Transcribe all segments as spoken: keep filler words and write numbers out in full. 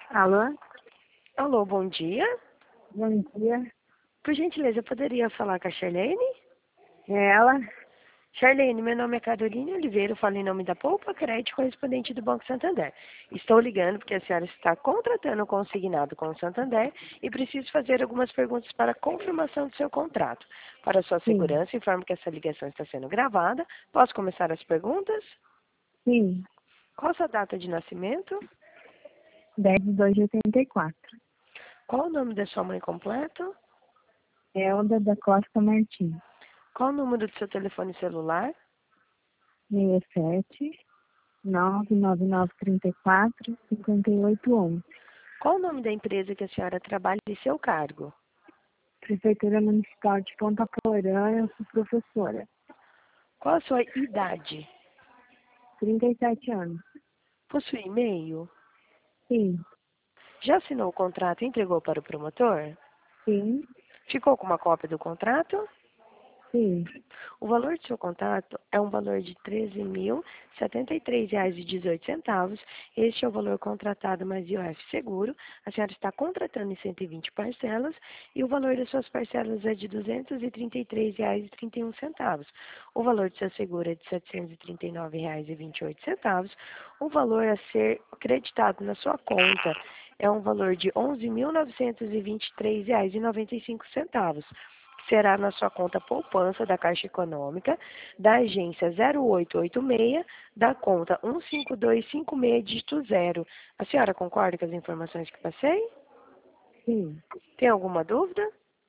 Alô? Alô, bom dia. Bom dia. Por gentileza, eu poderia falar com a Charlene? É ela? Charlene, meu nome é Carolina Oliveira, eu falo em nome da Poupa Crédito, correspondente do Banco Santander. Estou ligando porque a senhora está contratando um consignado com o Santander e preciso fazer algumas perguntas para confirmação do seu contrato. Para sua Sim. segurança, informo que essa ligação está sendo gravada. Posso começar as perguntas? Sim. Qual a sua data de nascimento? dez de dois de oitenta e quatro. Qual o nome da sua mãe completo? Elda da Costa Martins. Qual o número do seu telefone celular? seis sete nove nove nove três quatro cinco oito um um. Qual o nome da empresa que a senhora trabalha e seu cargo? Prefeitura Municipal de Ponta Porã, eu sou professora. Qual a sua idade? trinta e sete anos. Possui e-mail? Sim. Já assinou o contrato e entregou para o promotor? Sim. Ficou com uma cópia do contrato? Sim. O valor do seu contrato é um valor de treze mil setenta e três reais e dezoito centavos. Este é o valor contratado mais I O F seguro. A senhora está contratando em cento e vinte parcelas e o valor das suas parcelas é de duzentos e trinta e três reais e trinta e um centavos. O valor do seu seguro é de setecentos e trinta e nove reais e vinte e oito centavos. O valor a ser creditado na sua conta é um valor de onze mil novecentos e vinte e três reais e noventa e cinco centavos. Será na sua conta poupança da Caixa Econômica, da agência zero oito oito seis, da conta um cinco dois cinco seis, dígito zero. A senhora concorda com as informações que passei? Sim. Tem alguma dúvida?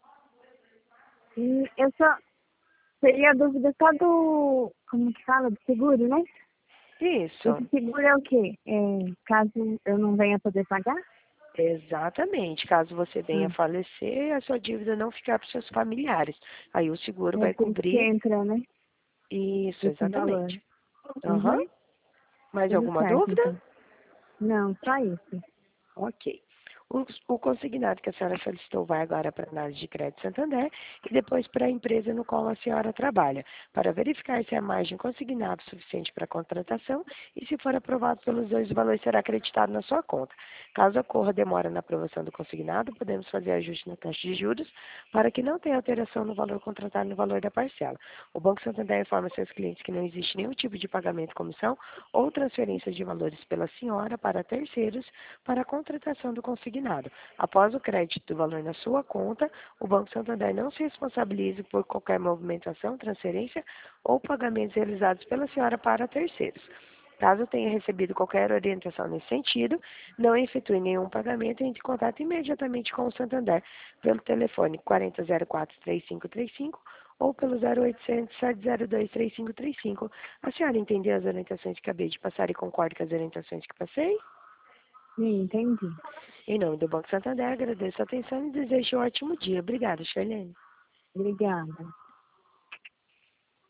E eu só... Seria a dúvida só do... Como que fala? Do seguro, né? Isso, Esse seguro é o quê? É, caso eu não venha poder pagar? exatamente. Caso você venha a Hum. falecer, a sua dívida não ficar para os seus familiares. Aí o seguro É vai por isso que cobrir. entra, né? Isso, Esse valor. exatamente. Aham. Uhum. Mais Tudo alguma certo, dúvida? então. Não, só isso. Ok. O, o consignado que a senhora solicitou vai agora para a análise de crédito Santander e depois para a empresa no qual a senhora trabalha, para verificar se a margem consignada é suficiente para a contratação e, se for aprovado pelos dois, o valor será acreditado na sua conta. Caso ocorra demora na aprovação do consignado, podemos fazer ajuste na taxa de juros para que não tenha alteração no valor contratado no valor da parcela. O Banco Santander informa seus clientes que não existe nenhum tipo de pagamento, comissão ou transferência de valores pela senhora para terceiros para a contratação do consignado. Após o crédito do valor na sua conta, o Banco Santander não se responsabiliza por qualquer movimentação, transferência ou pagamentos realizados pela senhora para terceiros. Caso tenha recebido qualquer orientação nesse sentido, não efetue nenhum pagamento e entre em contato imediatamente com o Santander pelo telefone quatro zero zero quatro, três cinco três cinco ou pelo zero oitocentos, sete zero dois, três cinco três cinco. A senhora entendeu as orientações que acabei de passar e concorda com as orientações que passei? Sim, entendi. Em nome do Banco Santander, agradeço a atenção e desejo um ótimo dia. Obrigada, Charlene. Obrigada.